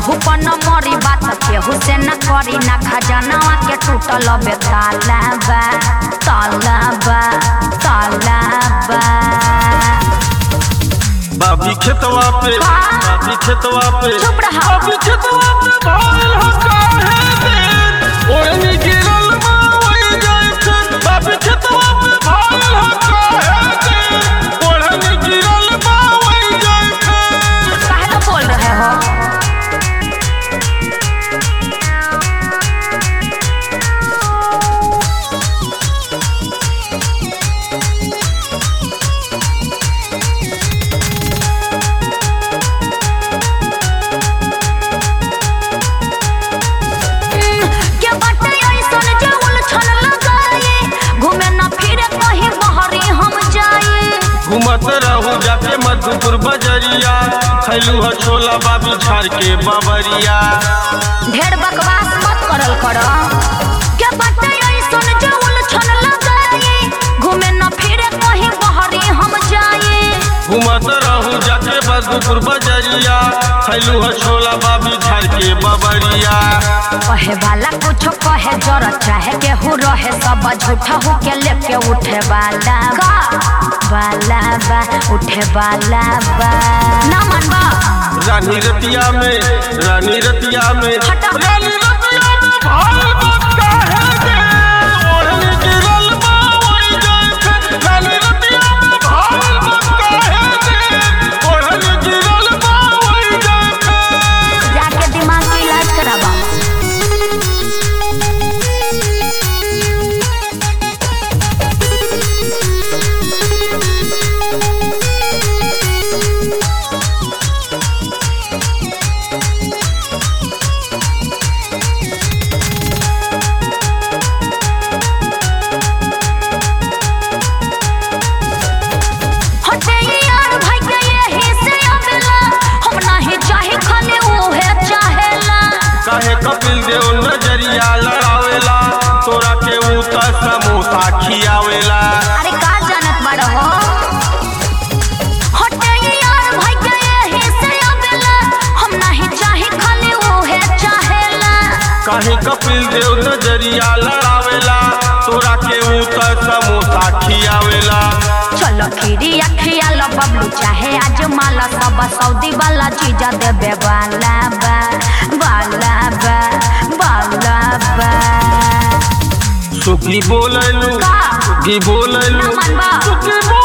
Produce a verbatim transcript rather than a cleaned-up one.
केहू पर न मरी बात केहू से न करी ना खजानवा के टूटल बे तालाबा तालाबा तालाबा। बाबी खेतवा पे बाबी खेतवा पे चुप रहा बाबी खेतवा पे भाईल हो काहे दिन ओढ़नी गिरल बा वही जाए फिर बाबी खेतवा पे भाईल हो काहे दिन ओढ़नी गिरल बा वही जाए फिर। काहे तो बोल रहे हो? घूमत रहू जाके मधुपुर बजरिया खैलू ह छोला बाबी झाड़ के बाबरिया। ढेर बकवास मत करल कर के बाटे ऐसन जो उलझन लगाई घूमे न फिरे कहीं बहरी हम जाए। घूमत रहू जाके मधुपुर बजरिया खैलू ह छोला बाबी झाड़ के बाबरिया। कहे वाला कुछ कहे जरा चाहे केहू रहे सब झूठा हो के लेके उठे वाला बा वाला बा उठे वाला बा ना मनबा। रानी रतिया में रानी रतिया में हटा। रानी रतिया में भाल बक्का है दे ओढ़नी गिरल बा वही जाए फिर रानी रतिया में भाल बक्का है दे ओढ़नी गिरल बा वही जाए फिर। जाके दिमाग का इलाज कराबा। काहे कपिल देव नजरिया लड़ावेला तोरा के ऊ त समोसा खियावेला। अरे का जानत बड़ हो हटे यार भाई के यही से आवेला हम नहीं चाहे खाली ओहे चाहेला। काहे कपिल देव नजरिया लड़ावेला तोरा के ऊ त समोसा खियावेला। चलो खीरी अखिया लो बबलू चाहे आज माला सब सऊदी वाला चीजा देबे वाला बा वाला बा वाला बा। सुखी बोललू का सुखी बोललू ना मनबा। सुखी